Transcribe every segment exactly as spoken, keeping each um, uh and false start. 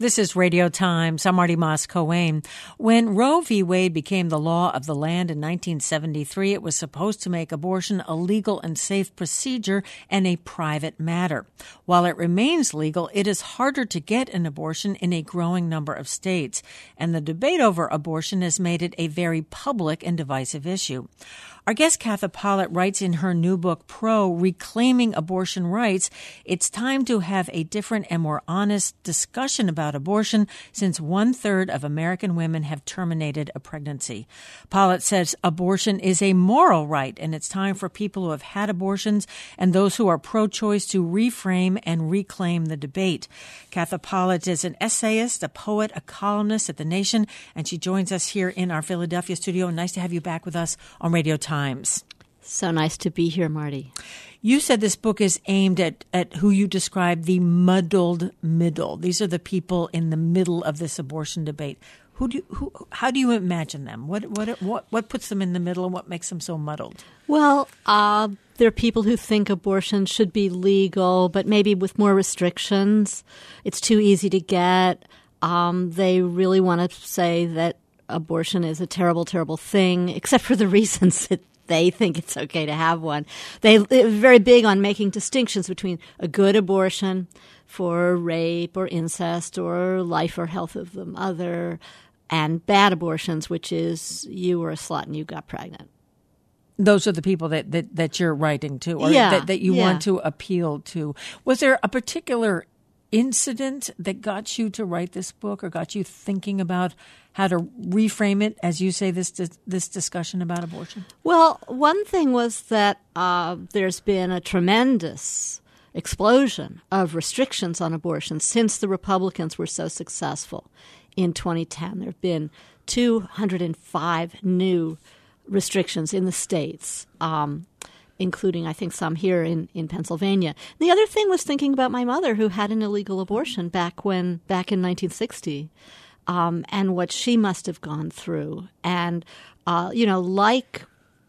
This is Radio Times. I'm Marty Moss-Coane. When Roe v. Wade became the law of the land in nineteen seventy-three, it was supposed to make abortion a legal and safe procedure and a private matter. While it remains legal, it is harder to get an abortion in a growing number of states, and the debate over abortion has made it a very public and divisive issue. Our guest, Katha Pollitt, writes in her new book, Pro, Reclaiming Abortion Rights, it's time to have a different and more honest discussion about abortion since one-third of American women have terminated a pregnancy. Pollitt says abortion is a moral right, and it's time for people who have had abortions and those who are pro-choice to reframe and reclaim the debate. Katha Pollitt is an essayist, a poet, a columnist at The Nation, and she joins us here in our Philadelphia studio. Nice to have you back with us on Radio Times. Times. So nice to be here, Marty. You said this book is aimed at, at who you describe the muddled middle. These are the people in the middle of this abortion debate. Who do you, who? How do you imagine them? What what what what puts them in the middle, and what makes them so muddled? Well, uh, there are people who think abortion should be legal, but maybe with more restrictions. It's too easy to get. Um, they really want to say that abortion is a terrible, terrible thing, except for the reasons that they think it's okay to have one. They, they're very big on making distinctions between a good abortion for rape or incest or life or health of the mother and bad abortions, which is you were a slut and you got pregnant. Those are the people that, that, that you're writing to or yeah, that, that you yeah. want to appeal to. Was there a particular incident that got you to write this book or got you thinking about how to reframe it, as you say, this this discussion about abortion? Well, one thing was that uh, there's been a tremendous explosion of restrictions on abortion since the Republicans were so successful in twenty ten. There have been two hundred five new restrictions in the states, um, including, I think, some here in, in Pennsylvania. The other thing was thinking about my mother, who had an illegal abortion back when back in nineteen sixty. Um, and what she must have gone through. And, uh, you know, like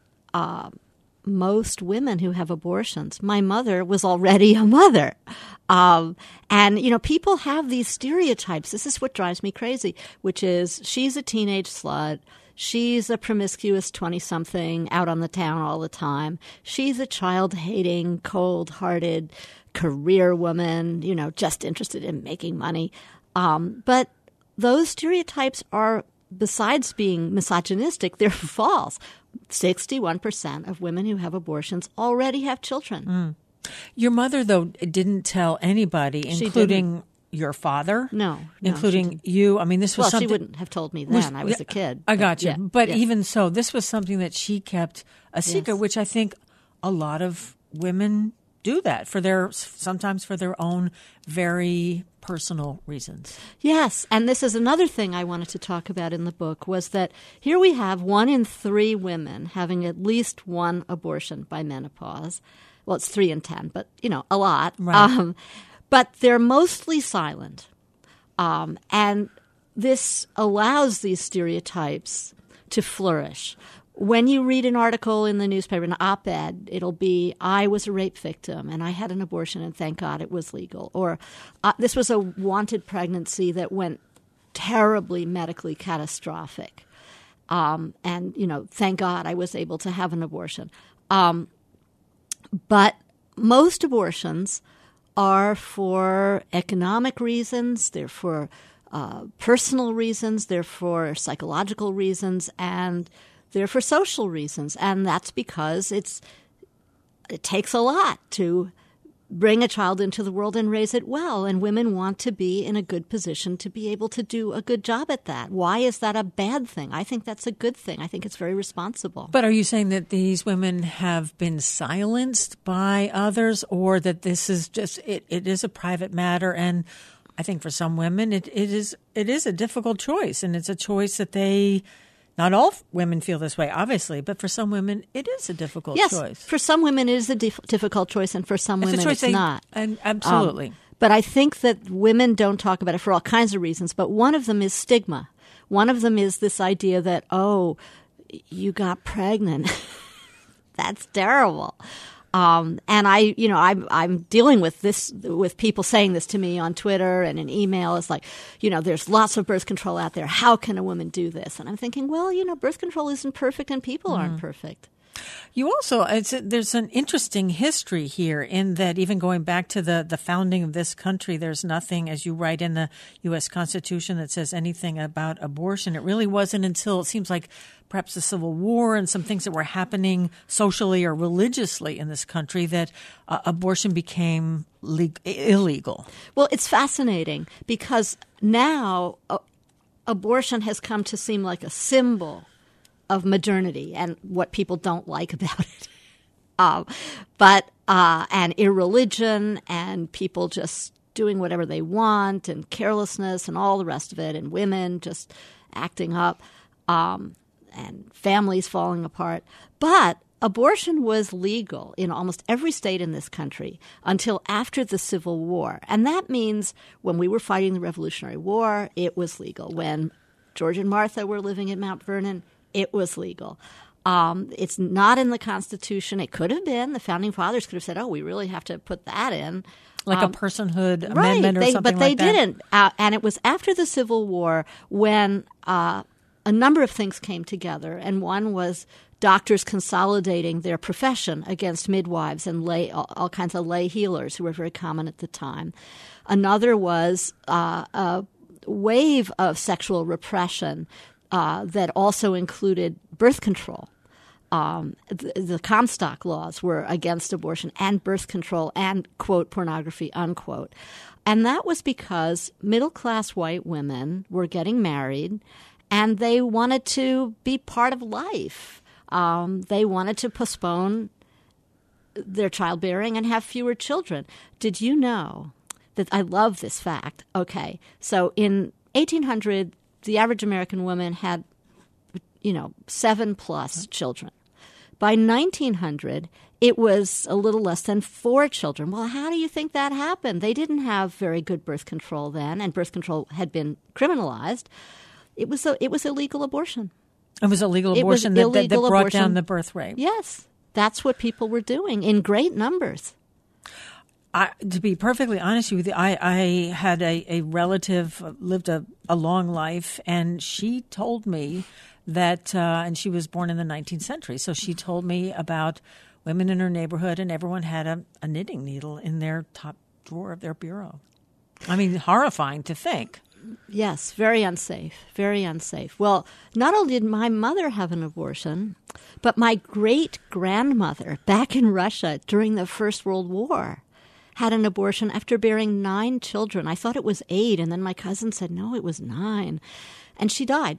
uh, most women who have abortions, my mother was already a mother. Um, and, you know, people have these stereotypes. This is what drives me crazy, which is she's a teenage slut. She's a promiscuous twenty-something out on the town all the time. She's a child-hating, cold-hearted career woman, you know, just interested in making money. Um, but those stereotypes are, besides being misogynistic, they're false. sixty-one percent of women who have abortions already have children. Mm. Your mother, though, didn't tell anybody, including your father? No. no including you? I mean, this was well, something... Well, she wouldn't have told me then. Was, I was a kid. I got you. Yeah, but yeah. even so, this was something that she kept a secret, yes. which I think a lot of women do that for their, sometimes for their own very personal reasons. Yes, and this is another thing I wanted to talk about in the book, was that here we have one in three women having at least one abortion by menopause. Well, it's three in ten, but, you know, a lot. Right. Um, but they're mostly silent. Um, and this allows these stereotypes to flourish. When you read an article in the newspaper, an op-ed, it'll be, I was a rape victim and I had an abortion and thank God it was legal. Or uh, this was a wanted pregnancy that went terribly medically catastrophic. Um, and, you know, thank God I was able to have an abortion. Um, but most abortions are for economic reasons, they're for uh, personal reasons, they're for psychological reasons, and they're for social reasons, and that's because it's it takes a lot to bring a child into the world and raise it well, and women want to be in a good position to be able to do a good job at that. Why is that a bad thing? I think that's a good thing. I think it's very responsible. But are you saying that these women have been silenced by others, or that this is just it, it is a private matter? And I think for some women it, it is it is a difficult choice, and it's a choice that they... Not all women feel this way, obviously, but for some women, it is a difficult yes, choice. Yes, for some women, it is a dif- difficult choice, and for some it's women, a choice it's they, not. And absolutely. Um, but I think that women don't talk about it for all kinds of reasons, but one of them is stigma. One of them is this idea that, oh, you got pregnant. That's terrible. Um, and I, you know, I'm I'm dealing with this with people saying this to me on Twitter and in email. It's like, you know, there's lots of birth control out there. How can a woman do this? And I'm thinking, well, you know, birth control isn't perfect, and people mm. aren't perfect. You also, it's, there's an interesting history here in that even going back to the, the founding of this country, there's nothing, as you write in the U S Constitution, that says anything about abortion. It really wasn't until it seems like perhaps the Civil War and some things that were happening socially or religiously in this country that uh, abortion became le- illegal. Well, it's fascinating because now uh, abortion has come to seem like a symbol of modernity and what people don't like about it. Uh, but, uh, and irreligion and people just doing whatever they want and carelessness and all the rest of it, and women just acting up, um, and families falling apart. But abortion was legal in almost every state in this country until after the Civil War. And that means when we were fighting the Revolutionary War, it was legal. When George and Martha were living at Mount Vernon, it was legal. Um, it's not in the Constitution. It could have been. The Founding Fathers could have said, oh, we really have to put that in. Like um, a personhood right, amendment or they, something but they like that? didn't. Uh, and it was after the Civil War when uh, a number of things came together. And one was doctors consolidating their profession against midwives and lay, all, all kinds of lay healers who were very common at the time. Another was uh, a wave of sexual repression Uh, that also included birth control. Um, the, the Comstock laws were against abortion and birth control and, quote, pornography, unquote. And that was because middle-class white women were getting married and they wanted to be part of life. Um, they wanted to postpone their childbearing and have fewer children. Did you know that – I love this fact. Okay, so in eighteen hundred – the average American woman had, you know, seven plus children. By nineteen hundred, it was a little less than four children. Well, how do you think that happened? They didn't have very good birth control then, and birth control had been criminalized. It was a, it was illegal abortion. It was illegal abortion that, that, that brought abortion. down the birth rate. Yes, that's what people were doing in great numbers. I, to be perfectly honest with you, I, I had a, a relative lived a, a long life, and she told me that, uh, and she was born in the nineteenth century, so she told me about women in her neighborhood, and everyone had a, a knitting needle in their top drawer of their bureau. I mean, horrifying to think. Yes, very unsafe, very unsafe. Well, not only did my mother have an abortion, but my great-grandmother back in Russia during the First World War had an abortion after bearing nine children. I thought it was eight, and then my cousin said, no, it was nine. And she died.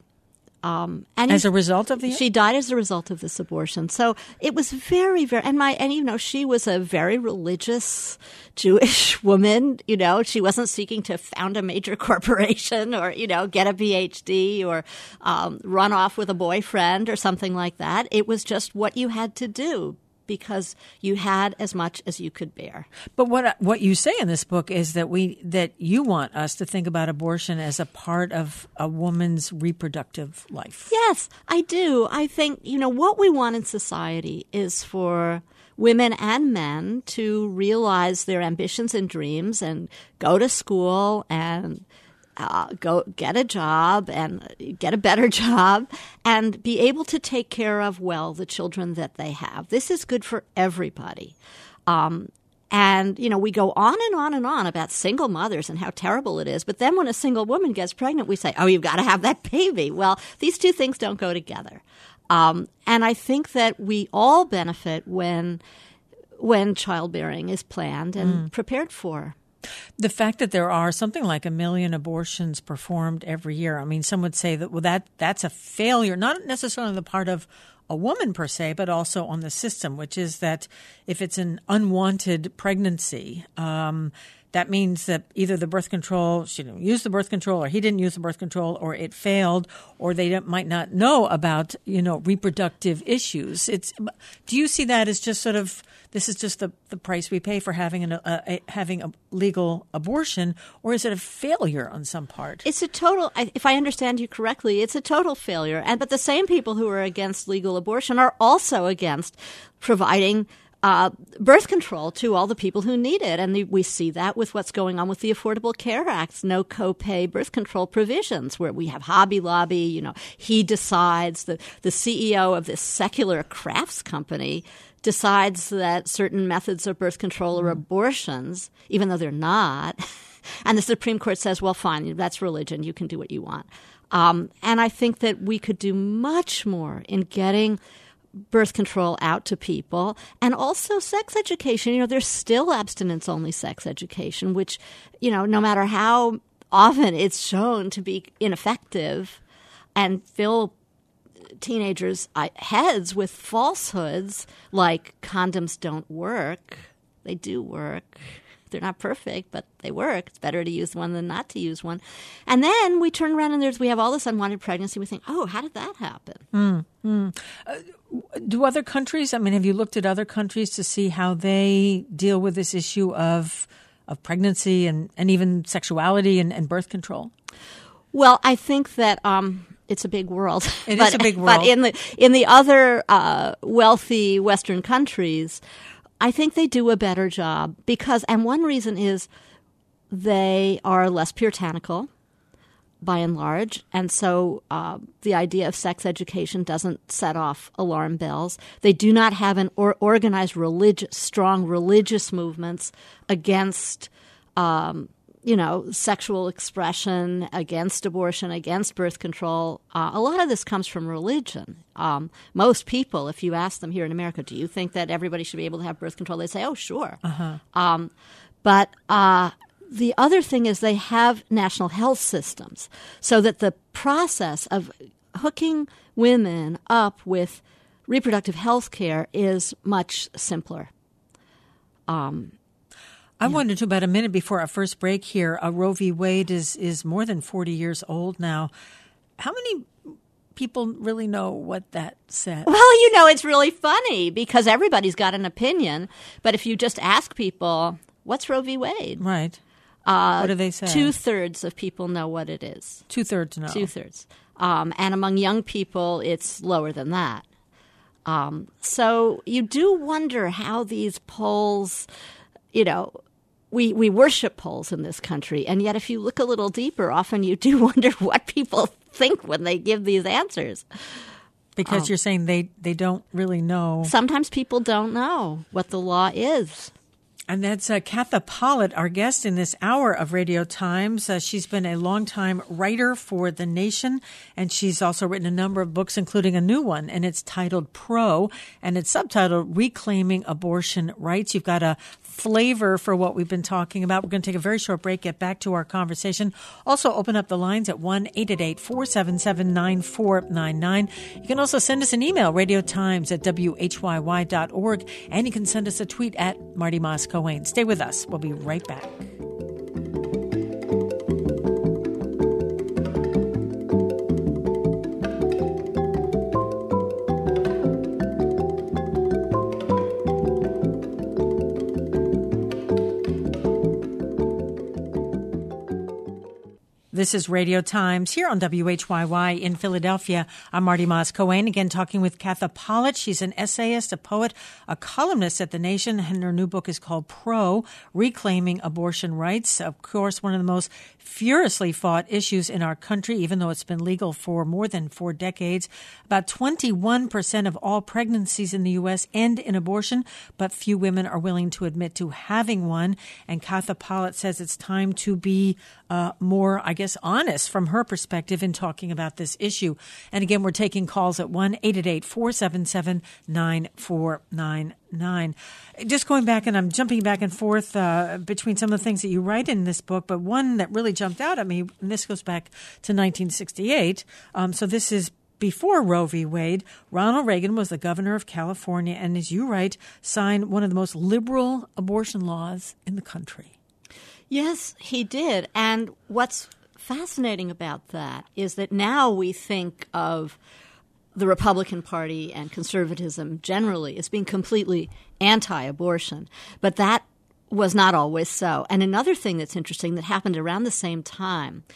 Um, and as a result of the She died as a result of this abortion. So it was very, very, and my, and you know, she was a very religious Jewish woman. You know, she wasn't seeking to found a major corporation or, you know, get a P H D or um, run off with a boyfriend or something like that. It was just what you had to do, because you had as much as you could bear. But what what you say in this book is that we that you want us to think about abortion as a part of a woman's reproductive life. Yes, I do. I think, you know, what we want in society is for women and men to realize their ambitions and dreams and go to school and Uh, go get a job and get a better job and be able to take care of, well, the children that they have. This is good for everybody. Um, and, you know, we go on and on and on about single mothers and how terrible it is. But then when a single woman gets pregnant, we say, oh, you've got to have that baby. Well, these two things don't go together. Um, and I think that we all benefit when, when childbearing is planned and mm. prepared for. The fact that there are something like a million abortions performed every year, I mean, some would say that, well, that that's a failure, not necessarily on the part of a woman per se, but also on the system, which is that if it's an unwanted pregnancy, um, that means that either the birth control, she didn't use the birth control, or he didn't use the birth control, or it failed, or they might not know about, you know, reproductive issues. It's, do you see that as just sort of, this is just the, the price we pay for having an, a, a, having a legal abortion, or is it a failure on some part? It's a total, if I understand you correctly, it's a total failure. And but the same people who are against legal abortion are also against providing uh, birth control to all the people who need it. And the, we see that with what's going on with the Affordable Care Act's no copay birth control provisions, where we have Hobby Lobby. You know, he decides, the, the C E O of this secular crafts company decides that certain methods of birth control are abortions, even though they're not. And the Supreme Court says, well, fine, that's religion. You can do what you want. Um, and I think that we could do much more in getting birth control out to people, and also sex education. You know, there's still abstinence-only sex education, which, you know, no matter how often it's shown to be ineffective and fill teenagers' heads with falsehoods like condoms don't work. They do work. They're not perfect, but they work. It's better to use one than not to use one. And then we turn around and there's we have all this unwanted pregnancy. We think, oh, how did that happen? Mm, mm. Uh, do other countries, I mean, have you looked at other countries to see how they deal with this issue of of pregnancy and, and even sexuality and, and birth control? Well, I think that um, it's a big world. It but, is a big world. But in the, in the other uh, wealthy Western countries, I think they do a better job because, and one reason is they are less puritanical by and large. And so uh, the idea of sex education doesn't set off alarm bells. They do not have an or- organized religious, strong religious movements against, um, you know, sexual expression, against abortion, against birth control. Uh, a lot of this comes from religion. Um, most people, if you ask them here in America, do you think that everybody should be able to have birth control? They say, oh, sure. Uh-huh. Um, but uh, the other thing is they have national health systems so that the process of hooking women up with reproductive health care is much simpler. Um I yeah. wanted to, about a minute before our first break here, uh, Roe v. Wade is, is more than forty years old now. How many people really know what that said? Well, you know, it's really funny because everybody's got an opinion. But if you just ask people, what's Roe v. Wade? Right. Uh, what do they say? Two-thirds of people know what it is. Two-thirds know. Two-thirds. Um, and among young people, it's lower than that. Um, so you do wonder how these polls, you know, we, we worship polls in this country. And yet if you look a little deeper, often you do wonder what people think when they give these answers. Because um, you're saying they, they don't really know. Sometimes people don't know what the law is. And that's uh, Katha Pollitt, our guest in this hour of Radio Times. Uh, she's been a longtime writer for The Nation, and she's also written a number of books, including a new one, and it's titled Pro, and it's subtitled Reclaiming Abortion Rights. You've got a flavor for what we've been talking about. We're going to take a very short break, get back to our conversation. Also open up the lines at one eight eight eight, four seven seven, nine four nine nine. You can also send us an email, radiotimes at w h y y dot org, and you can send us a tweet at Marty Moss Cohen. Stay with us. We'll be right back. This is Radio Times here on W H Y Y in Philadelphia. I'm Marty Moss Cohen, again talking with Katha Pollitt. She's an essayist, a poet, a columnist at The Nation, and her new book is called Pro, Reclaiming Abortion Rights. Of course, one of the most furiously fought issues in our country, even though it's been legal for more than four decades. About twenty-one percent of all pregnancies in the U S end in abortion, but few women are willing to admit to having one. And Katha Pollitt says it's time to be uh, more, I guess, honest from her perspective in talking about this issue. And again, we're taking calls at one eight eight eight, four seven seven, nine four nine nine. Just going back, and I'm jumping back and forth uh, between some of the things that you write in this book, but one that really jumped out at me, and this goes back to nineteen sixty-eight. Um, so this is before Roe v. Wade. Ronald Reagan was the governor of California, and as you write, signed one of the most liberal abortion laws in the country. Yes, he did. And what's fascinating about that is that now we think of the Republican Party and conservatism generally as being completely anti-abortion. But that was not always so. And another thing that's interesting that happened around the same time,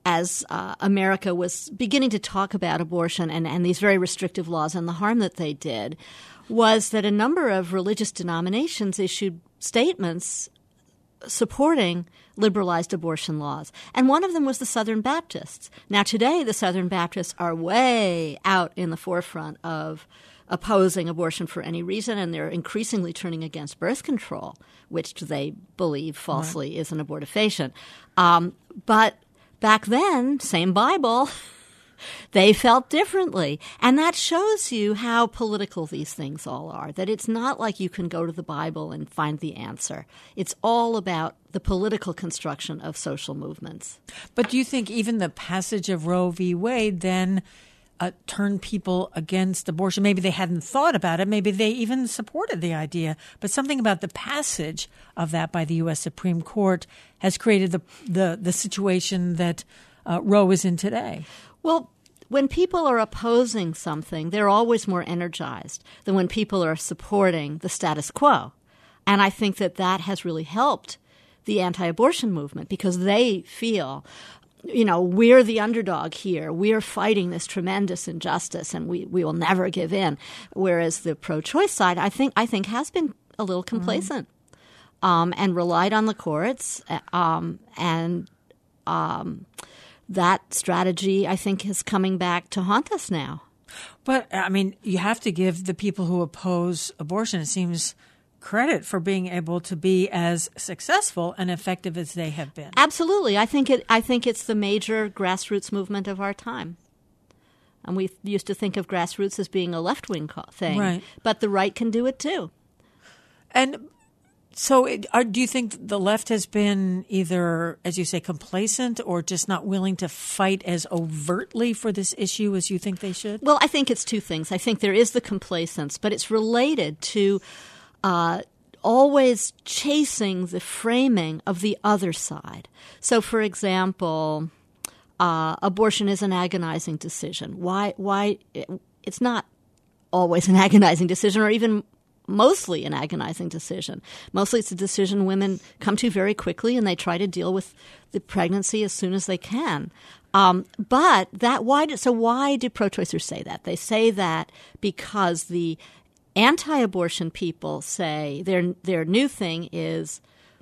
as uh, America was beginning to talk about abortion and, and these very restrictive laws and the harm that they did, was that a number of religious denominations issued statements supporting liberalized abortion laws. And one of them was the Southern Baptists. Now, today, the Southern Baptists are way out in the forefront of opposing abortion for any reason, and they're increasingly turning against birth control, which they believe falsely right. is an abortifacient. Um, but back then, same Bible, they felt differently. And that shows you how political these things all are, that it's not like you can go to the Bible and find the answer. It's all about the political construction of social movements. But do you think even the passage of Roe v. Wade then uh, turned people against abortion? Maybe they hadn't thought about it. Maybe they even supported the idea. But something about the passage of that by the U S Supreme Court has created the the, the situation that uh, Roe is in today. Well, when people are opposing something, they're always more energized than when people are supporting the status quo. And I think that that has really helped the anti-abortion movement because they feel, you know, we're the underdog here. We're fighting this tremendous injustice and we, we will never give in. Whereas the pro-choice side, I think, I think has been a little complacent mm-hmm. um, and relied on the courts um, and um, that strategy, I think, is coming back to haunt us now. But, I mean, you have to give the people who oppose abortion, it seems, credit for being able to be as successful and effective as they have been. Absolutely. I think it. I think it's the major grassroots movement of our time. And we used to think of grassroots as being a left-wing thing. Right. But the right can do it, too. And so it, are, do you think the left has been either, as you say, complacent or just not willing to fight as overtly for this issue as you think they should? Well, I think it's two things. I think there is the complacence, but it's related to uh, always chasing the framing of the other side. So, for example, uh, abortion is an agonizing decision. Why? Why? It's not always an agonizing decision, or even mostly an agonizing decision. Mostly it's a decision women come to very quickly and they try to deal with the pregnancy as soon as they can. Um, but that why do, so why do pro-choicers say that? They say that because the anti-abortion people say their their new thing is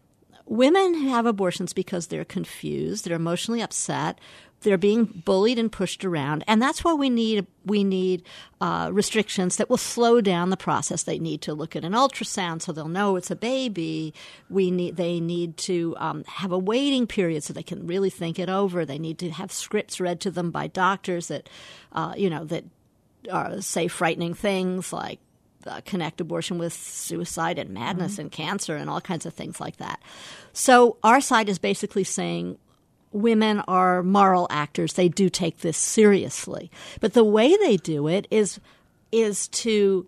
women have abortions because they're confused, they're emotionally upset, they're being bullied and pushed around, and that's why we need we need uh, restrictions that will slow down the process. They need to look at an ultrasound so they'll know it's a baby. We need they need to um, have a waiting period so they can really think it over. They need to have scripts read to them by doctors that uh, you know that uh, say frightening things like uh, connect abortion with suicide and madness mm-hmm. and cancer and all kinds of things like that. So our side is basically saying women are moral actors. They do take this seriously. But the way they do it is is to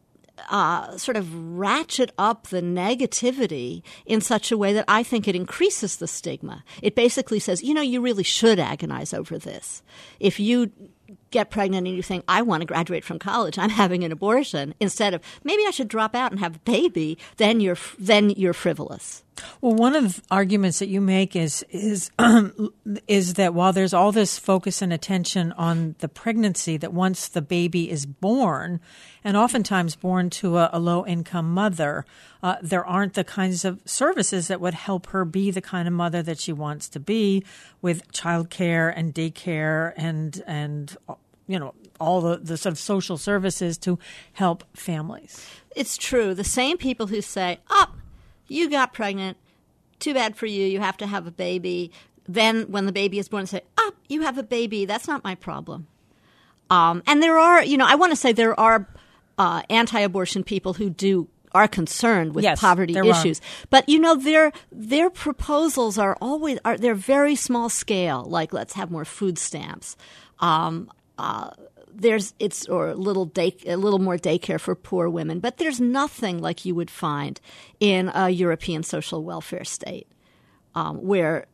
uh, sort of ratchet up the negativity in such a way that I think it increases the stigma. It basically says, you know, you really should agonize over this. If you get pregnant and you think, I want to graduate from college, I'm having an abortion, instead of maybe I should drop out and have a baby, then you're then you're frivolous. Well, one of the arguments that you make is is um, is that while there's all this focus and attention on the pregnancy, that once the baby is born, and oftentimes born to a, a low-income mother, uh, there aren't the kinds of services that would help her be the kind of mother that she wants to be, with childcare and daycare and and you know all the, the sort of social services to help families. It's true. The same people who say, "Oh, you got pregnant. Too bad for you. You have to have a baby." Then when the baby is born, say, "Oh, you have a baby. That's not my problem." Um, and there are, you know, I want to say there are uh, anti-abortion people who do are concerned with yes, poverty issues. Are. But, you know, their their proposals are always are they're very small scale. Like, let's have more food stamps. Um, uh, There's it's or a little day a little more daycare for poor women, but there's nothing like you would find in a European social welfare state, um, where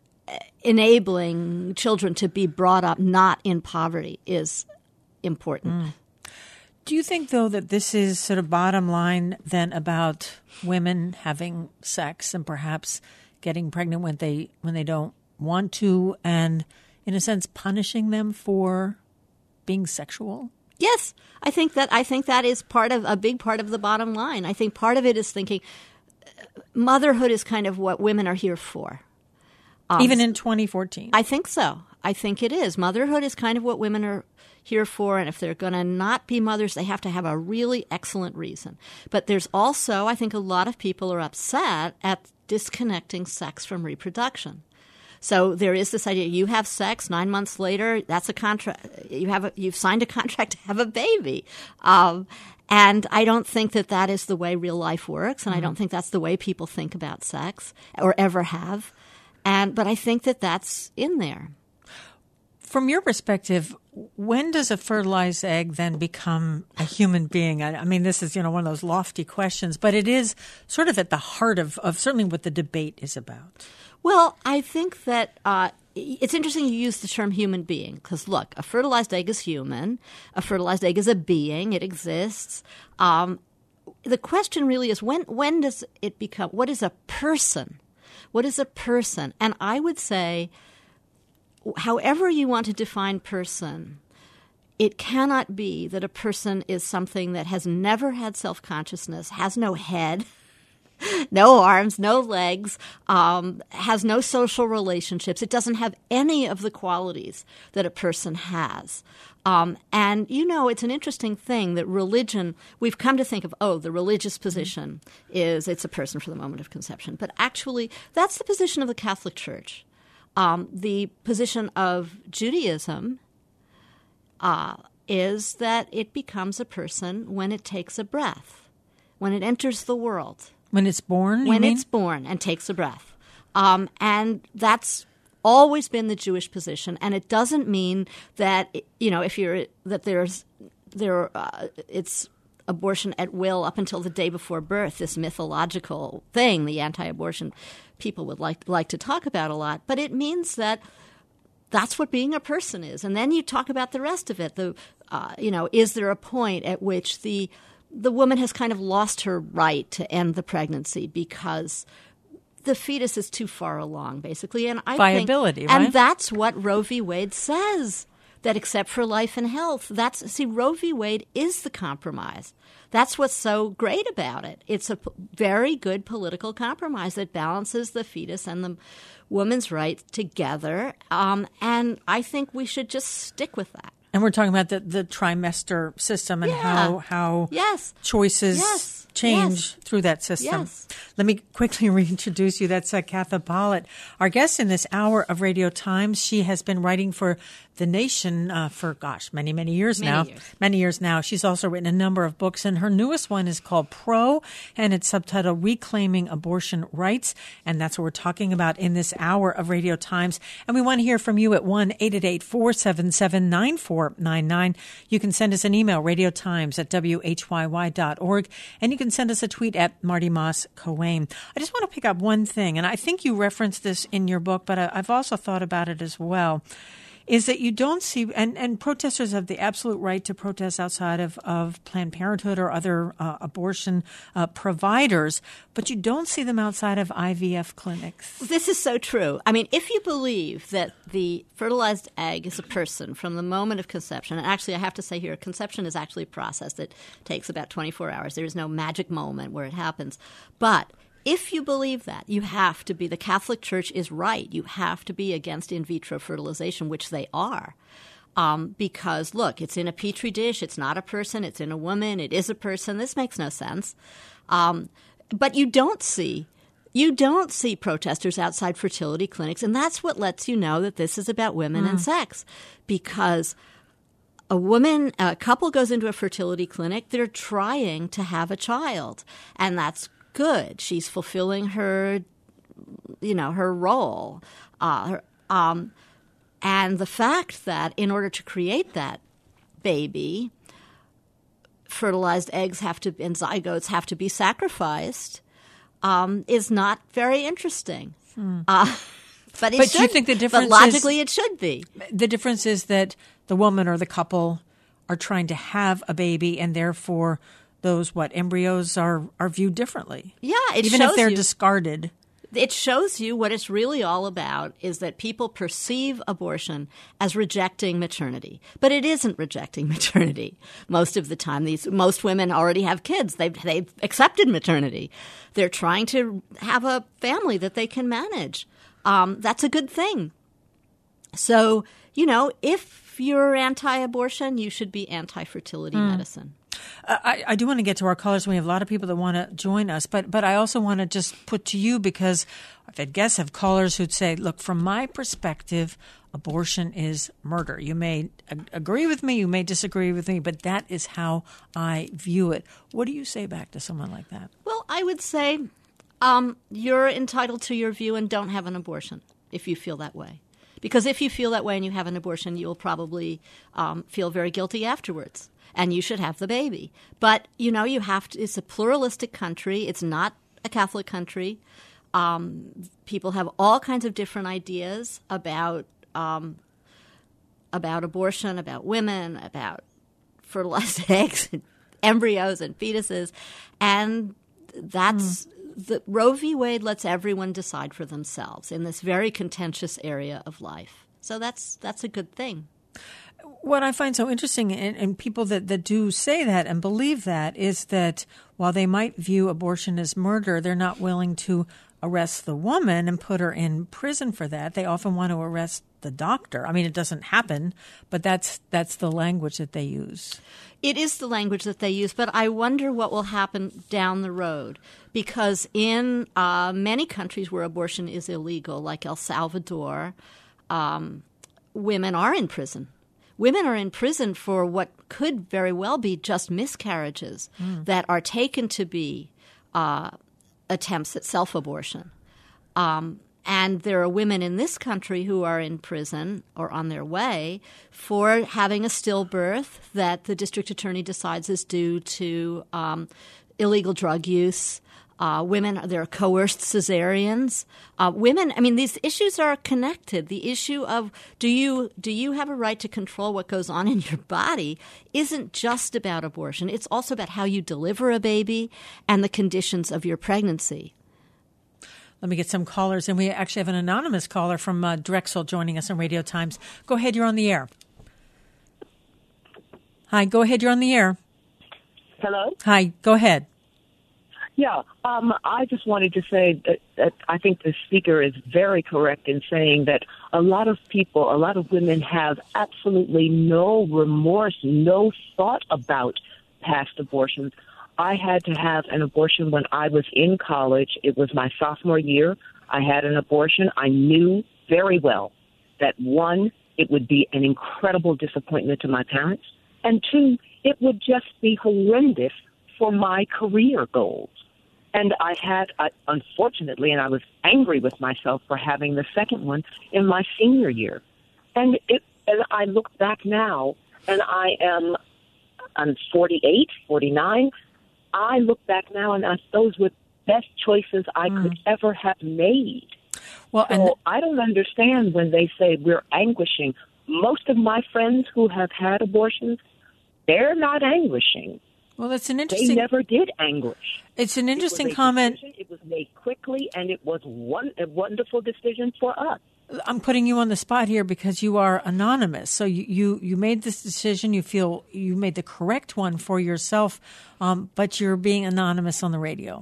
enabling children to be brought up not in poverty is important. Mm. Do you think, though, that this is sort of bottom line then about women having sex and perhaps getting pregnant when they when they don't want to, and in a sense, punishing them for being sexual? Yes, I think that I think that is part of a big part of the bottom line. I think part of it is thinking motherhood is kind of what women are here for. Um, Even in twenty fourteen? I think so. I think it is. Motherhood is kind of what women are here for, and if they're going to not be mothers, they have to have a really excellent reason. But there's also, I think a lot of people are upset at disconnecting sex from reproduction. So there is this idea: you have sex, nine months later, that's a contract. You have a, you've signed a contract to have a baby, um, and I don't think that that is the way real life works, and mm-hmm. I don't think that's the way people think about sex or ever have. And but I think that that's in there. From your perspective, when does a fertilized egg then become a human being? I, I mean, this is, you know, one of those lofty questions, but it is sort of at the heart of, of certainly what the debate is about. Well, I think that uh, it's interesting you use the term human being because, look, a fertilized egg is human. A fertilized egg is a being. It exists. Um, the question really is when when does it become – what is a person? What is a person? And I would say – however you want to define person, it cannot be that a person is something that has never had self-consciousness, has no head, no arms, no legs, um, has no social relationships. It doesn't have any of the qualities that a person has. Um, and, you know, it's an interesting thing that religion, we've come to think of, oh, the religious position is it's a person from the moment of conception. But actually, that's the position of the Catholic Church. Um, the position of Judaism uh, is that it becomes a person when it takes a breath, when it enters the world. When it's born, you When mean? it's born and takes a breath. Um, and that's always been the Jewish position. And it doesn't mean that, you know, if you're that there's there uh, it's abortion at will up until the day before birth, this mythological thing, the anti-abortion people would like like to talk about a lot, but it means that that's what being a person is. And then you talk about the rest of it. The uh, you know, is there a point at which the the woman has kind of lost her right to end the pregnancy because the fetus is too far along, basically? And I viability, think, right? And that's what Roe v. Wade says. That except for life and health, that's see, Roe v. Wade is the compromise. That's what's so great about it. It's a p- very good political compromise that balances the fetus and the woman's rights together. Um, and I think we should just stick with that. And we're talking about the, the trimester system and Yeah. how how yes. choices yes. change yes. through that system. Yes. Let me quickly reintroduce you. That's uh, Katha Pollitt, our guest in this hour of Radio Times. She has been writing for The Nation uh, for, gosh, many, many years many now. Years. Many years now. She's also written a number of books, and her newest one is called Pro, and it's subtitled Reclaiming Abortion Rights. And that's what we're talking about in this hour of Radio Times. And we want to hear from you at one eight eight eight, four seven seven, nine four nine nine. You can send us an email, radiotimes at w h y y dot org, and you can send us a tweet at Marty Moss Coane. I just want to pick up one thing, and I think you referenced this in your book, but I, I've also thought about it as well, is that you don't see, and, and protesters have the absolute right to protest outside of, of Planned Parenthood or other uh, abortion uh, providers, but you don't see them outside of I V F clinics. This is so true. I mean, if you believe that the fertilized egg is a person from the moment of conception, and actually I have to say here, conception is actually a process that takes about twenty-four hours. There is no magic moment where it happens. But if you believe that, you have to be, the Catholic Church is right. You have to be against in vitro fertilization, which they are. Um, because, look, it's in a petri dish. It's not a person. It's in a woman. It is a person. This makes no sense. Um, but you don't see You don't see protesters outside fertility clinics, and that's what lets you know that this is about women mm. and sex. Because a woman, a couple goes into a fertility clinic, they're trying to have a child, and that's good. She's fulfilling her, you know, her role. Uh, her, um, and the fact that in order to create that baby, fertilized eggs have to and zygotes have to be sacrificed um, is not very interesting. Hmm. Uh, but it but should, do you think the difference but logically is, it should be. The difference is that the woman or the couple are trying to have a baby, and therefore those what embryos are, are viewed differently. Yeah, it even shows if they're you. discarded. it shows you what it's really all about is that people perceive abortion as rejecting maternity. But it isn't rejecting maternity most of the time. These most women already have kids. They've, they've accepted maternity. They're trying to have a family that they can manage. Um, that's a good thing. So, you know, if you're anti-abortion, you should be anti-fertility mm. medicine. I, I do want to get to our callers. We have a lot of people that want to join us, but but I also want to just put to you, because I've had guests have callers who'd say, look, from my perspective, abortion is murder. You may ag- agree with me, you may disagree with me, but that is how I view it. What do you say back to someone like that? Well, I would say um, you're entitled to your view and don't have an abortion if you feel that way. Because if you feel that way and you have an abortion, you'll probably um, feel very guilty afterwards. And you should have the baby. But, you know, you have to, it's a pluralistic country. It's not a Catholic country. Um, people have all kinds of different ideas about um, about abortion, about women, about fertilized eggs, and embryos and fetuses. And that's mm. the Roe v. Wade lets everyone decide for themselves in this very contentious area of life. So that's that's a good thing. What I find so interesting in, in people that, that do say that and believe that is that while they might view abortion as murder, they're not willing to arrest the woman and put her in prison for that. They often want to arrest the doctor. I mean, it doesn't happen, but that's that's the language that they use. It is the language that they use, but I wonder what will happen down the road, because in uh, many countries where abortion is illegal, like El Salvador, um, women are in prison. Women are in prison for what could very well be just miscarriages mm. that are taken to be uh, attempts at self-abortion. Um, and there are women in this country who are in prison or on their way for having a stillbirth that the district attorney decides is due to um, illegal drug use. Uh, women, there are coerced cesareans. Uh, women, I mean, these issues are connected. The issue of do you do you have a right to control what goes on in your body isn't just about abortion. It's also about how you deliver a baby and the conditions of your pregnancy. Let me get some callers. And we actually have an anonymous caller from uh, Drexel joining us on Radio Times. Go ahead. You're on the air. Hi. Go ahead. You're on the air. Hello? Hi. Go ahead. Yeah, um, I just wanted to say that, that I think the speaker is very correct in saying that a lot of people, a lot of women have absolutely no remorse, no thought about past abortions. I had to have an abortion when I was in college. It was my sophomore year. I had an abortion. I knew very well that, one, it would be an incredible disappointment to my parents, and two, it would just be horrendous for my career goals. And I had, uh, unfortunately, and I was angry with myself for having the second one in my senior year. And it, and I look back now, and I am, I'm forty-eight, forty-nine. I look back now, and I, those were best choices I mm. could ever have made. Well, so and th- I don't understand when they say we're anguishing. Most of my friends who have had abortions, they're not anguishing. Well, that's an interesting. They never did anguish. It's an interesting it comment. Decision. It was made quickly, and it was one a wonderful decision for us. I'm putting you on the spot here because you are anonymous. So you, you, you made this decision. You feel you made the correct one for yourself, um, but you're being anonymous on the radio.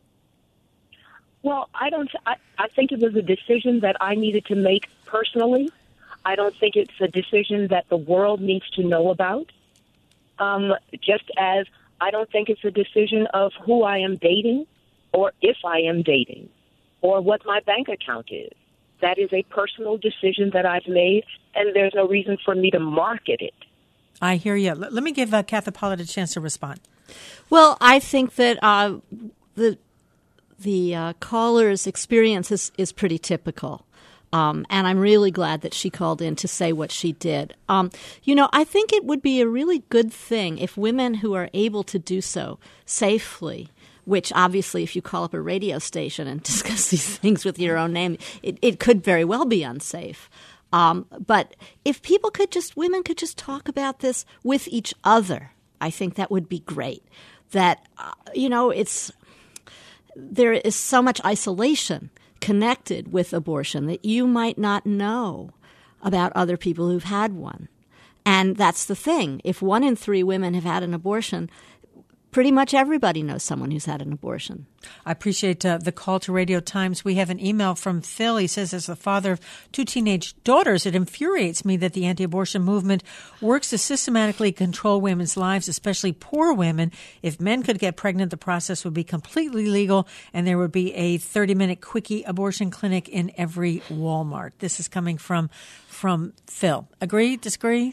Well, I don't. I, I think it was a decision that I needed to make personally. I don't think it's a decision that the world needs to know about. Um, just as I don't think it's a decision of who I am dating or if I am dating or what my bank account is. That is a personal decision that I've made, and there's no reason for me to market it. I hear you. Let me give uh, Kathy Pollitt a chance to respond. Well, I think that uh, the the uh, caller's experience is, is pretty typical. Um, and I'm really glad that she called in to say what she did. Um, you know, I think it would be a really good thing if women who are able to do so safely, which obviously if you call up a radio station and discuss these things with your own name, it, it could very well be unsafe. Um, but if people could just, women could just talk about this with each other, I think that would be great. That, uh, you know, it's, there is so much isolation connected with abortion that you might not know about other people who've had one. And that's the thing. If one in three women have had an abortion, pretty much everybody knows someone who's had an abortion. I appreciate uh, the call to Radio Times. We have an email from Phil. He says, as the father of two teenage daughters, it infuriates me that the anti-abortion movement works to systematically control women's lives, especially poor women. If men could get pregnant, the process would be completely legal, and there would be a thirty-minute quickie abortion clinic in every Walmart. This is coming from from Phil. Agree? Disagree?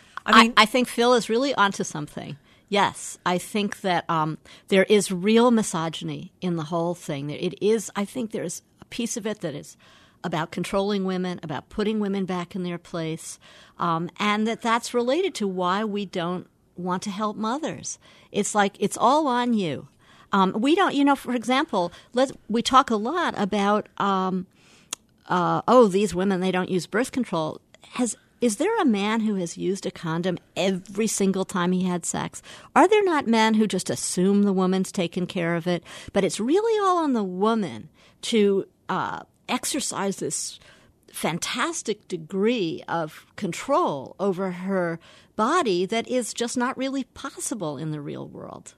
I mean, I, I think Phil is really onto something. Yes, I think that um, there is real misogyny in the whole thing. It is, I think there's a piece of it that is about controlling women, about putting women back in their place, um, and that that's related to why we don't want to help mothers. It's like it's all on you. Um, we don't, you know, for example, let's, we talk a lot about, um, uh, oh, these women, they don't use birth control. Has Is there a man who has used a condom every single time he had sex? Are there not men who just assume the woman's taken care of it? But it's really all on the woman to uh, exercise this fantastic degree of control over her body that is just not really possible in the real world.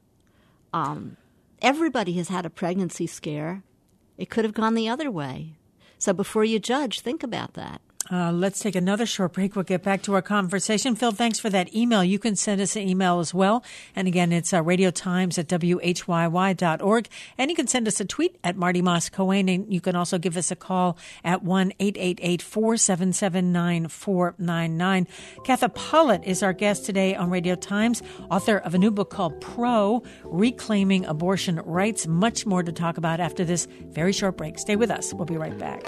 Um, everybody has had a pregnancy scare. It could have gone the other way. So before you judge, think about that. Uh, let's take another short break. We'll get back to our conversation. Phil, thanks for that email. You can send us an email as well. And again, it's uh, Radio Times at W H Y Y dot org. And you can send us a tweet at Marty Moss Cohen. And you can also give us a call at one eight eight eight, four seven seven, nine four nine nine. Katha Pollitt is our guest today on Radio Times, author of a new book called Pro, Reclaiming Abortion Rights. Much more to talk about after this very short break. Stay with us. We'll be right back.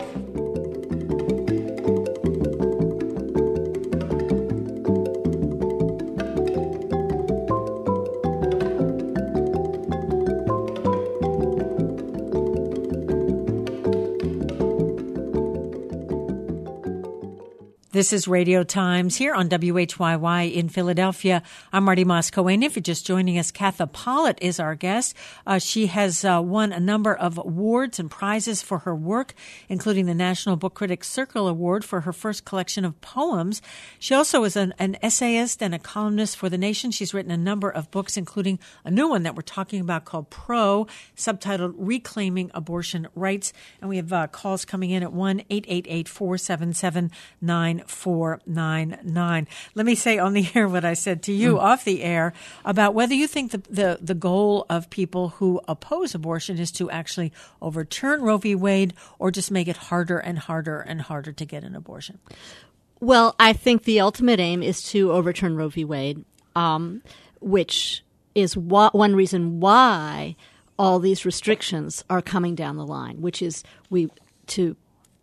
This is Radio Times here on W H Y Y in Philadelphia. I'm Marty Moss Cohen. If you're just joining us, Katha Pollitt is our guest. Uh, she has uh, won a number of awards and prizes for her work, including the National Book Critics Circle Award for her first collection of poems. She also is an, an essayist and a columnist for The Nation. She's written a number of books, including a new one that we're talking about called Pro, subtitled Reclaiming Abortion Rights. And we have uh, calls coming in at one eight eight eight, four seven seven, nine four nine nine. Let me say on the air what I said to you mm. off the air about whether you think the, the, the goal of people who oppose abortion is to actually overturn Roe v. Wade or just make it harder and harder and harder to get an abortion. Well, I think the ultimate aim is to overturn Roe v. Wade, um, which is wh- one reason why all these restrictions are coming down the line, which is we to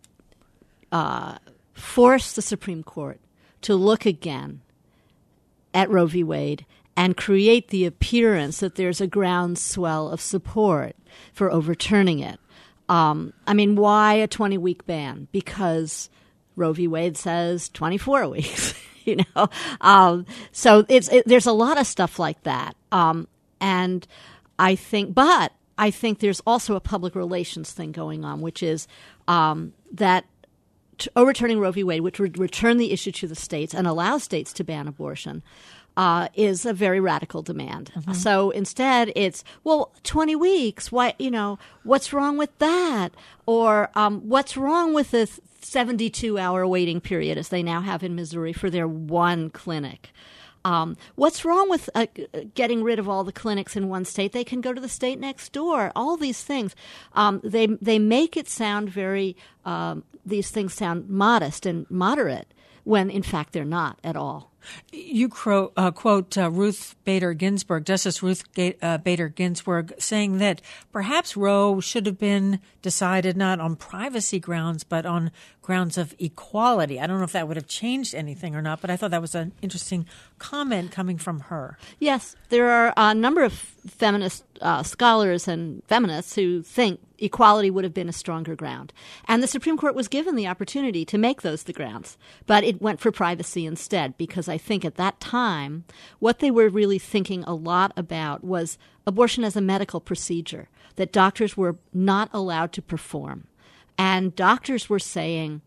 uh, force the Supreme Court to look again at Roe v. Wade and create the appearance that there's a groundswell of support for overturning it. Um, I mean, why a twenty-week ban? Because Roe v. Wade says twenty-four weeks, you know? Um, so it's it, there's a lot of stuff like that. Um, and I think, but I think there's also a public relations thing going on, which is um, that overturning Roe v. Wade, which would return the issue to the states and allow states to ban abortion, uh, is a very radical demand. Mm-hmm. So instead, it's, well, twenty weeks. Why, you know, what's wrong with that? Or um, what's wrong with the seventy-two hour waiting period, as they now have in Missouri for their one clinic? Um, what's wrong with uh, getting rid of all the clinics in one state? They can go to the state next door. All these things, um, they they make it sound very. Um, these things sound modest and moderate, when in fact they're not at all. You cro- uh, quote uh, Ruth Bader Ginsburg, Justice Ruth Ga- uh, Bader Ginsburg, saying that perhaps Roe should have been decided not on privacy grounds, but on grounds of equality. I don't know if that would have changed anything or not, but I thought that was an interesting comment coming from her. Yes, there are a number of feminist uh, scholars and feminists who think equality would have been a stronger ground. And the Supreme Court was given the opportunity to make those the grounds, but it went for privacy instead, because I think at that time, what they were really thinking a lot about was abortion as a medical procedure that doctors were not allowed to perform. And doctors were saying,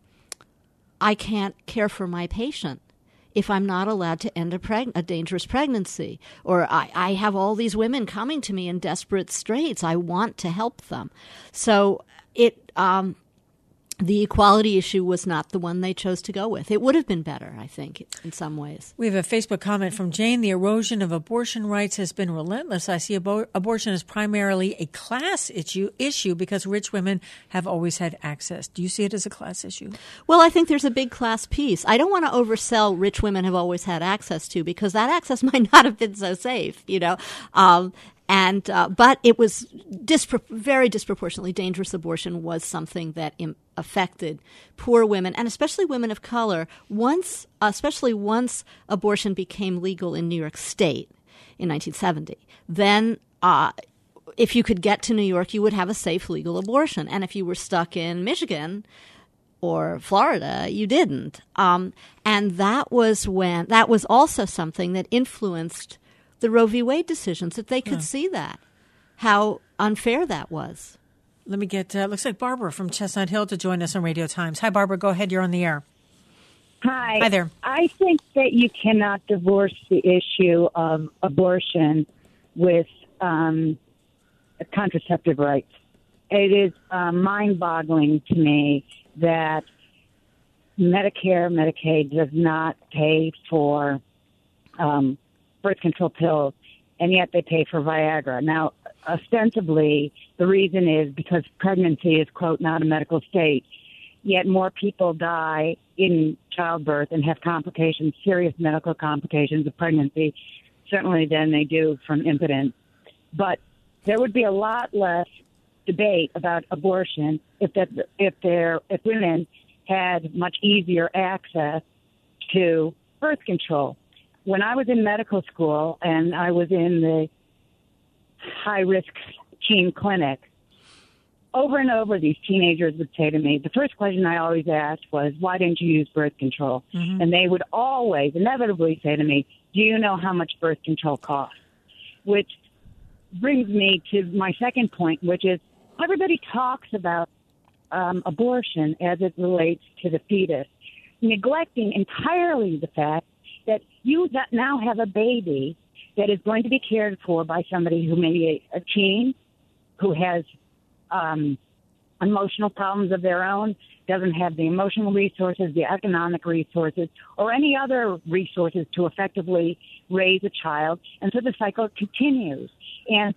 I can't care for my patient if I'm not allowed to end a, preg- a dangerous pregnancy. Or I, I have all these women coming to me in desperate straits. I want to help them. So it um, the equality issue was not the one they chose to go with. It would have been better, I think, in some ways. We have a Facebook comment from Jane. The erosion of abortion rights has been relentless. I see abo- abortion as primarily a class issue, issue because rich women have always had access. Do you see it as a class issue? Well, I think there's a big class piece. I don't want to oversell rich women have always had access to, because that access might not have been so safe, you know. Um, And uh, but it was dispro- very disproportionately dangerous. Abortion was something that Im- affected poor women, and especially women of color. Once, especially once abortion became legal in New York State in nineteen seventy, then uh, if you could get to New York, you would have a safe legal abortion. And if you were stuck in Michigan or Florida, you didn't. Um, and that was when that was also something that influenced the Roe v. Wade decisions, that they could yeah. see that, how unfair that was. Let me get, uh, looks like Barbara from Chestnut Hill to join us on Radio Times. Hi, Barbara. Go ahead. You're on the air. Hi. Hi there. I think that you cannot divorce the issue of abortion with um, contraceptive rights. It is uh, mind-boggling to me that Medicare, Medicaid does not pay for um birth control pills, and yet they pay for Viagra. Now, ostensibly, the reason is because pregnancy is, quote, not a medical state, yet more people die in childbirth and have complications, serious medical complications of pregnancy, certainly than they do from impotence. But there would be a lot less debate about abortion if that if there if women had much easier access to birth control. When I was in medical school and I was in the high-risk teen clinic, over and over these teenagers would say to me, the first question I always asked was, why didn't you use birth control? Mm-hmm. And they would always, inevitably say to me, do you know how much birth control costs? Which brings me to my second point, which is everybody talks about um, abortion as it relates to the fetus, neglecting entirely the fact that you now have a baby that is going to be cared for by somebody who may be a, a teen, who has um, emotional problems of their own, doesn't have the emotional resources, the economic resources, or any other resources to effectively raise a child. And so the cycle continues. And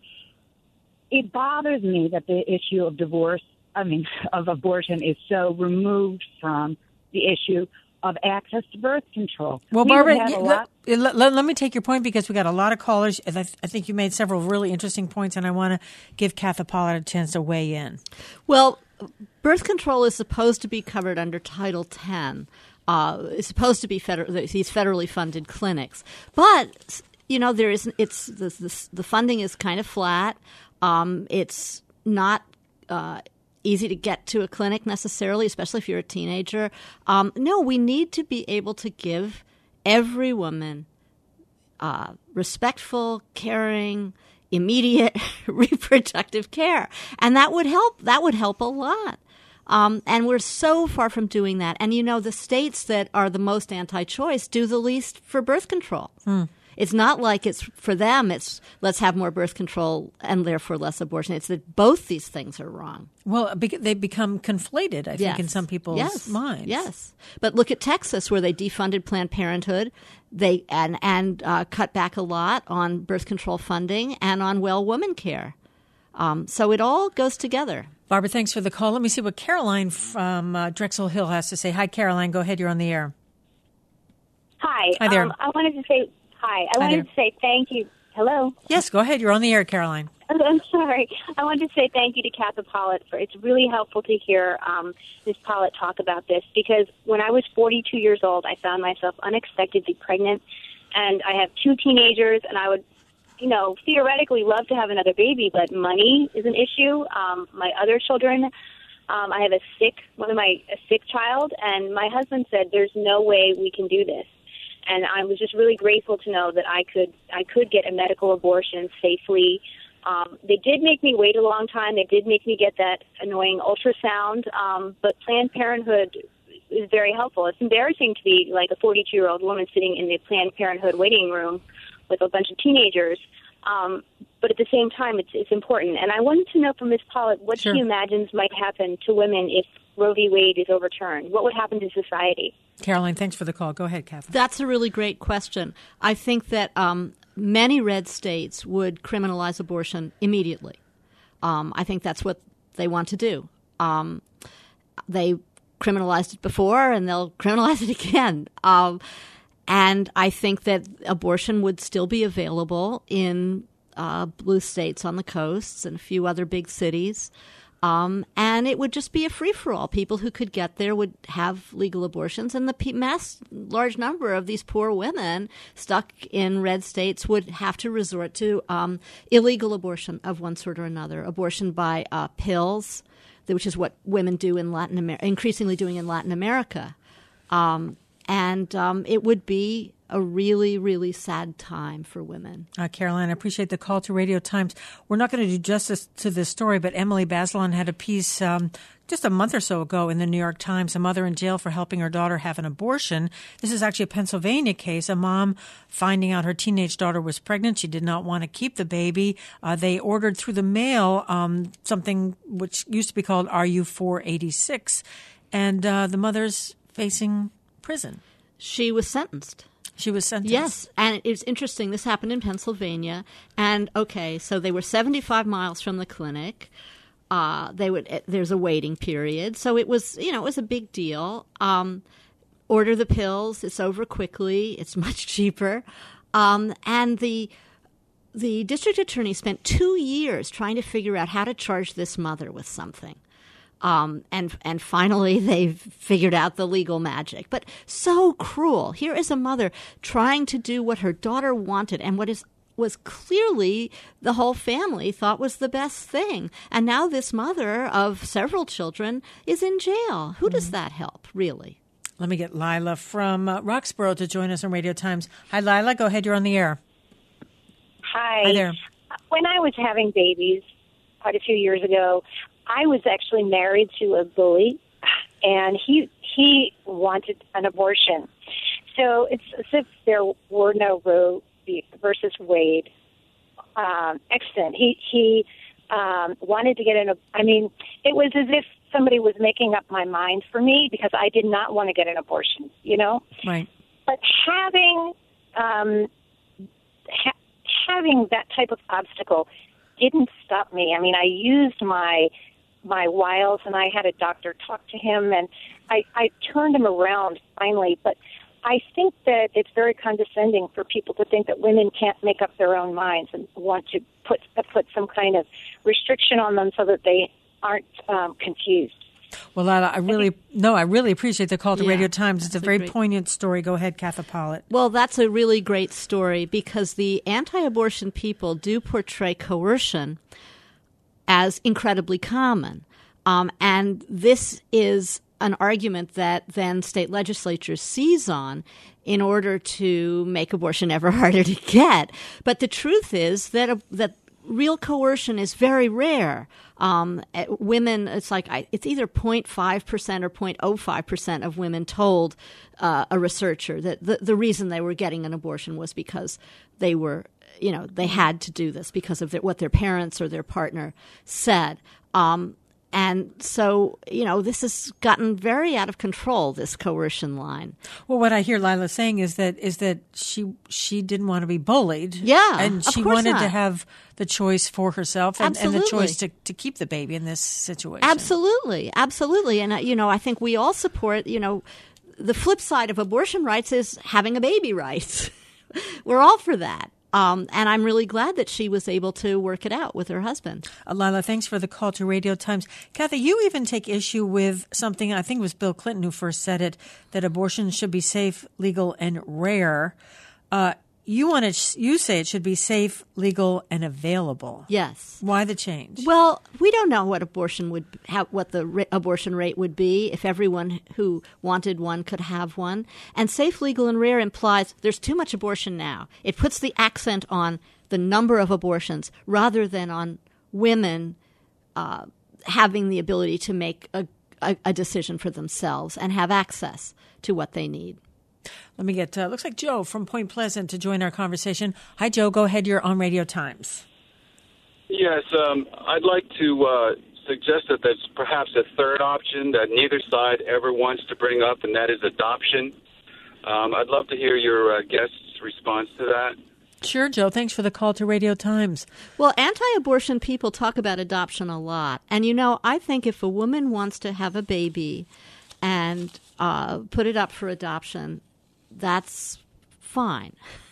it bothers me that the issue of divorce, I mean, of abortion is so removed from the issue of access to birth control. Well, we Barbara, lot- let, let, let me take your point, because we got a lot of callers. And I, th- I think you made several really interesting points, and I want to give Katha Pollitt a chance to weigh in. Well, birth control is supposed to be covered under Title ten. Uh, it's supposed to be feder- these federally funded clinics, but you know there is it's the, the, the funding is kind of flat. Um, it's not. Uh, easy to get to a clinic necessarily, especially if you're a teenager. Um, no, we need to be able to give every woman uh, respectful, caring, immediate reproductive care. And that would help. That would help a lot. Um, and we're so far from doing that. And, you know, the states that are the most anti-choice do the least for birth control. Hmm. It's not like it's for them, it's let's have more birth control and therefore less abortion. It's that both these things are wrong. Well, they become conflated, I think, yes. in some people's yes. minds. Yes. But look at Texas, where they defunded Planned Parenthood they and, and uh, cut back a lot on birth control funding and on well woman care. Um, so it all goes together. Barbara, thanks for the call. Let me see what Caroline from uh, Drexel Hill has to say. Hi, Caroline. Go ahead. You're on the air. Hi. Hi there. Um, I wanted to say... Hi. I Hi wanted there. to say thank you. Hello? Yes, go ahead. You're on the air, Caroline. I'm sorry. I wanted to say thank you to Katha Pollitt. For, it's really helpful to hear um, Miz Pollitt talk about this, because when I was forty-two years old, I found myself unexpectedly pregnant, and I have two teenagers, and I would, you know, theoretically love to have another baby, but money is an issue. Um, my other children, um, I have a sick, one of my, a sick child, and my husband said, there's no way we can do this. And I was just really grateful to know that I could I could get a medical abortion safely Um, they did make me wait a long time. They did make me get that annoying ultrasound. Um, but Planned Parenthood is very helpful. It's embarrassing to be like a forty-two-year-old woman sitting in the Planned Parenthood waiting room with a bunch of teenagers. Um, but at the same time, it's, it's important. And I wanted to know from Miz Pollitt what Sure. she imagines might happen to women if Roe v. Wade is overturned. What would happen to society? Caroline, thanks for the call. Go ahead, Kathy. That's a really great question. I think that um, many red states would criminalize abortion immediately. Um, I think that's what they want to do. Um, they criminalized it before, and they'll criminalize it again. Um, and I think that abortion would still be available in uh, blue states on the coasts and a few other big cities. Um, and it would just be a free-for-all. People who could get there would have legal abortions, and the pe- mass large number of these poor women stuck in red states would have to resort to um, illegal abortion of one sort or another, abortion by uh, pills, which is what women do in Latin America, increasingly doing in Latin America. Um, and um, it would be a really, really sad time for women. Uh, Caroline, I appreciate the call to Radio Times. We're not going to do justice to this story, but Emily Bazelon had a piece um, just a month or so ago in the New York Times, a mother in jail for helping her daughter have an abortion. This is actually a Pennsylvania case, a mom finding out her teenage daughter was pregnant. She did not want to keep the baby. Uh, they ordered through the mail um, something which used to be called R U four eighty-six, and uh, the mother's facing prison. She was sentenced. She was sentenced. Yes, and it's interesting. This happened in Pennsylvania, and okay, so they were seventy-five miles from the clinic. Uh, they would. There's a waiting period, so it was, you know, it was a big deal. Um, order the pills; it's over quickly. It's much cheaper, um, and the the district attorney spent two years trying to figure out how to charge this mother with something. Um, and and finally, they've figured out the legal magic. But so cruel. Here is a mother trying to do what her daughter wanted, and what is was clearly the whole family thought was the best thing. And now this mother of several children is in jail. Who does that help, really? Let me get Lila from uh, Roxborough to join us on Radio Times. Hi, Lila. Go ahead. You're on the air. Hi. Hi there. When I was having babies quite a few years ago, I was actually married to a bully, and he he wanted an abortion. So it's as if there were no Roe versus Wade um, accident. He he um, wanted to get an. I mean, it was as if somebody was making up my mind for me because I did not want to get an abortion. You know, Right. but having um, ha- having that type of obstacle didn't stop me. I mean, I used my my wiles, and I had a doctor talk to him, and I, I turned him around finally. But I think that it's very condescending for people to think that women can't make up their own minds and want to put put some kind of restriction on them so that they aren't um, confused. Well, Lila, I really no, I really appreciate the call to Yeah, Radio Times. It's a that's a very great- poignant story. Go ahead, Kathy Pollitt. Well, that's a really great story because the anti-abortion people do portray coercion as incredibly common. Um, and this is an argument that then state legislatures seize on in order to make abortion ever harder to get. But the truth is that uh, that real coercion is very rare. Um, women, it's like I, it's either zero point five percent or zero point zero five percent of women told uh, a researcher that the, the reason they were getting an abortion was because they were, you know, they had to do this because of their, what their parents or their partner said. Um, And so, you know, this has gotten very out of control, this coercion line. Well, what I hear Lila saying is that is that she she didn't want to be bullied. Yeah, and of she course wanted not. to have the choice for herself and, and the Absolutely. choice to, to keep the baby in this situation. Absolutely, absolutely. And, uh, you know, I think we all support, you know, the flip side of abortion rights is having a baby rights. We're all for that. Um, and I'm really glad that she was able to work it out with her husband. Uh, Lila, thanks for the call to Radio Times. Kathy, you even take issue with something, I think it was Bill Clinton who first said it, that abortion should be safe, legal, and rare. Uh, you want to, you say it should be safe, legal, and available. Yes. Why the change? Well, we don't know what abortion would how, what the ra- abortion rate would be if everyone who wanted one could have one. And safe, legal, and rare implies there's too much abortion now. It puts the accent on the number of abortions rather than on women uh, having the ability to make a, a, a decision for themselves and have access to what they need. Let me get, uh, looks like Joe from Point Pleasant to join our conversation. Hi, Joe. Go ahead. You're on Radio Times. Yes, um, I'd like to uh, suggest that there's perhaps a third option that neither side ever wants to bring up, and that is adoption. Um, I'd love to hear your uh, guest's response to that. Sure, Joe. Thanks for the call to Radio Times. Well, anti-abortion people talk about adoption a lot. And, you know, I think if a woman wants to have a baby and uh, put it up for adoption, that's fine.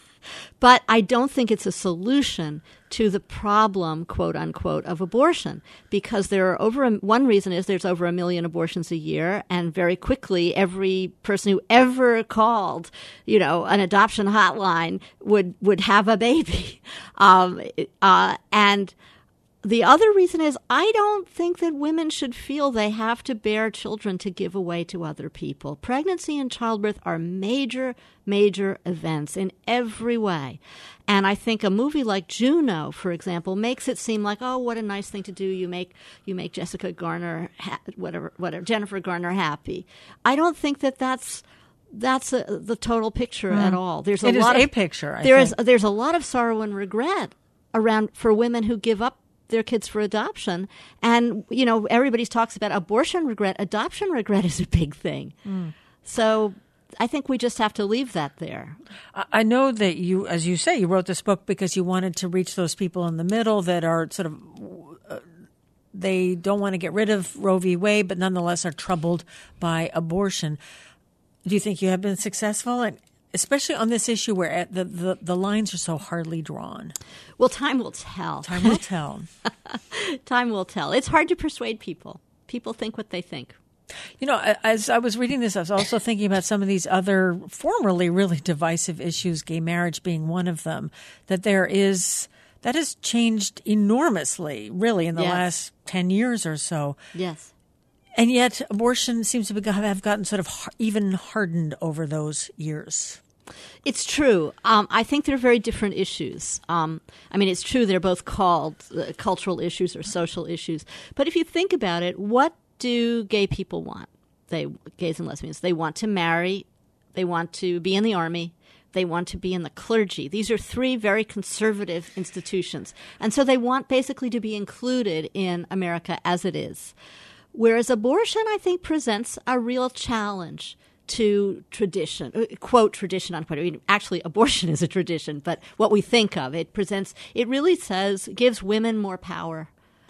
But I don't think it's a solution to the problem, quote unquote, of abortion, because there are over a, one reason is there's over a million abortions a year, and very quickly every person who ever called, you know, an adoption hotline would would have a baby, um, uh, and. The other reason is I don't think that women should feel they have to bear children to give away to other people. Pregnancy and childbirth are major, major events in every way. And I think a movie like Juno, for example, makes it seem like, oh, what a nice thing to do. You make you make Jessica Garner, ha- whatever, whatever, Jennifer Garner happy. I don't think that that's that's a, the total picture mm. at all. There's a it lot is of a picture. I there think. is there's a lot of sorrow and regret around for women who give up their kids for adoption. And, you know, everybody talks about abortion regret. Adoption regret is a big thing. Mm. So I think we just have to leave that there. I know that you, as you say, you wrote this book because you wanted to reach those people in the middle that are sort of, uh, they don't want to get rid of Roe v. Wade, but nonetheless are troubled by abortion. Do you think you have been successful? And especially on this issue where the, the, the lines are so hardly drawn. Well, time will tell. Time will tell. Time will tell. It's hard to persuade people. People think what they think. You know, as I was reading this, I was also thinking about some of these other formerly really divisive issues, gay marriage being one of them, that there is, that has changed enormously, really, in the yes. last ten years or so. Yes. And yet abortion seems to have gotten sort of even hardened over those years. It's true. Um, I think they're very different issues. Um, I mean, it's true they're both called uh, cultural issues or social issues. But if you think about it, what do gay people want? They, gays and lesbians, they want to marry. They want to be in the army. They want to be in the clergy. These are three very conservative institutions. And so they want basically to be included in America as it is. Whereas abortion, I think, presents a real challenge to tradition, quote, tradition, unquote. I mean, actually, abortion is a tradition, but what we think of, it presents, it really says, gives women more power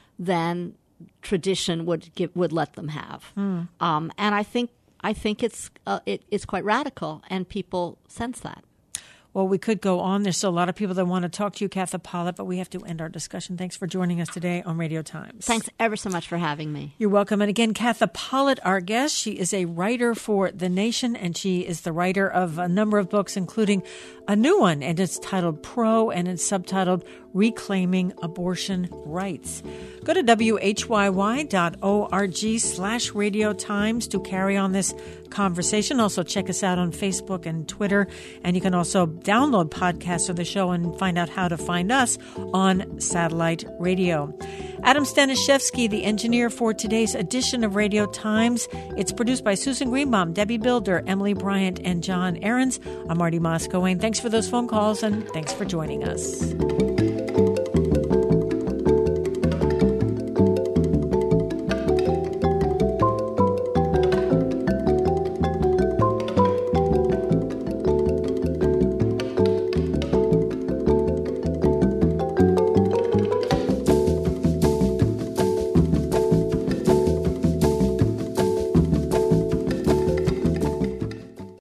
than tradition would give, would let them have. Mm. Um, and I think I think it's uh, it, it's quite radical, and people sense that. Well, we could go on. There's still a lot of people that want to talk to you, Katha Pollitt, but we have to end our discussion. Thanks for joining us today on Radio Times. Thanks ever so much for having me. You're welcome. And again, Katha Pollitt, our guest. She is a writer for The Nation, and she is the writer of a number of books, including a new one, and it's titled Pro, and it's subtitled Reclaiming Abortion Rights. Go to W H Y Y dot org slash Radio Times to carry on this conversation. Also, check us out on Facebook and Twitter, and you can also download podcasts of the show and find out how to find us on satellite radio. Adam Staniszewski, the engineer for today's edition of Radio Times. It's produced by Susan Greenbaum, Debbie Builder, Emily Bryant, and John Ahrens. I'm Marty Moss-Coane. Thanks for those phone calls, and thanks for joining us.